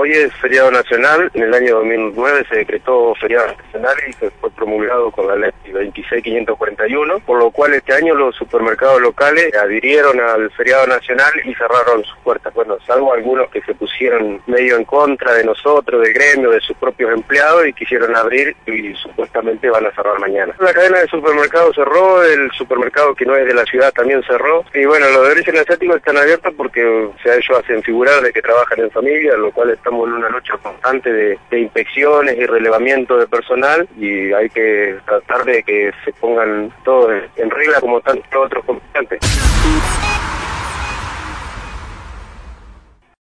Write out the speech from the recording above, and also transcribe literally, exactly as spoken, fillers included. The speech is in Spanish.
Hoy es feriado nacional. En el año dos mil nueve se decretó feriado nacional y se fue promulgado con la ley veintiséis mil quinientos cuarenta y uno, por lo cual este año los supermercados locales adhirieron al feriado nacional y cerraron sus puertas. Bueno, salvo algunos que se pusieron medio en contra de nosotros, del gremio, de sus propios empleados y quisieron abrir y supuestamente van a cerrar mañana. La cadena de supermercados cerró, el supermercado que no es de la ciudad también cerró, y bueno, los de origen asiático están abiertos porque o sea, ellos hacen figurar de que trabajan en familia, lo cual estamos en una lucha constante de, de inspecciones y relevamiento de personal, y hay que tratar de que se pongan todos en regla como tantos otros comerciantes.